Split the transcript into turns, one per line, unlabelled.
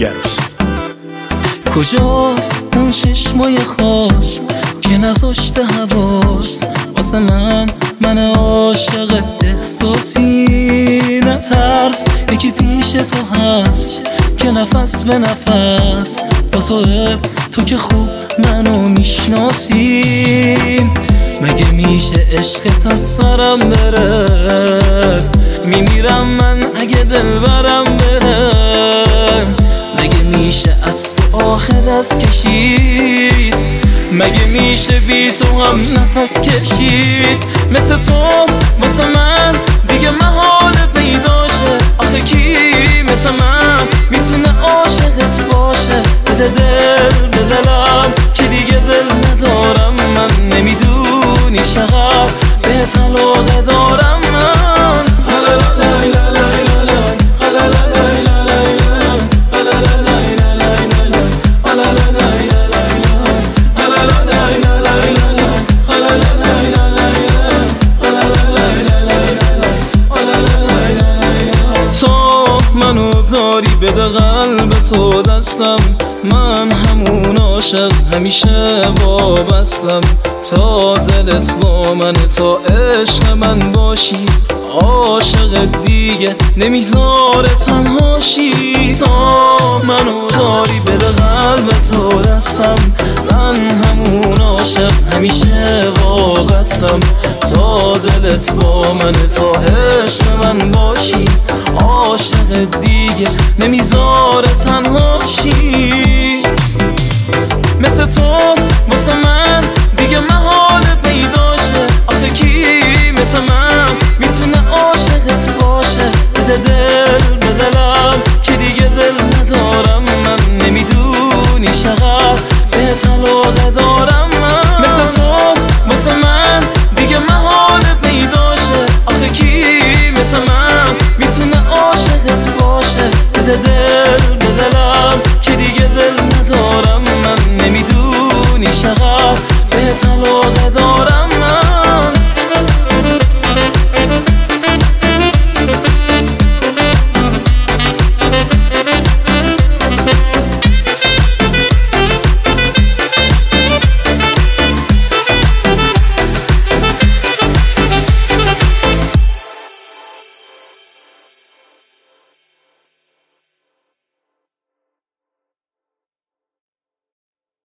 گروس.
کجاست اون چشمای خاص که نذاشته حواس واسه من عاشق احساسی؟ نترس یکی پیش تو هست که نفس به نفس با تو که خوب منو میشناسی. مگه میشه عشقت از سرم بره؟ میمیرم من اگه دل برم بره. مگه میشه از تو آخه دست کشید؟ مگه میشه بی تو هم نفس کشید؟ مثل تو واسه من دیگه محال پیداشه. آخه کی مثل من میتونه عاشقت باشه؟ بده دل به دلم که دیگه دل ندارم من. نمیدونی چقدر بهت علاقه دارم من. منو داری بده قلب تو دستم، من همون عاشق همیشه وابستم. تا دلت با من تا عشق من باشی، عاشق دیگه نمیذاره تنهاشی. تا منو داری بده قلب تو دستم، من همون عاشق همیشه وابستم. تا دلت با من تا عشق من باشی، عاشق دیگه نمیذاره تنهاشی. مثل تو واسه من دیگه محال پیداشه. آخه کی مثل من میتونه عاشقت باشه؟ بده دل به دلم که دیگه دل ندارم من. نمیدونی چقدر بهت علاقه دارم من. مثل تو واسه من دیگه محال پیداشه. آخه کی مثل من میتونه عاشقت باشه؟ بده دل به دلم که دیگه دل ندارم من. نمیدونی چقدر بهت علاقه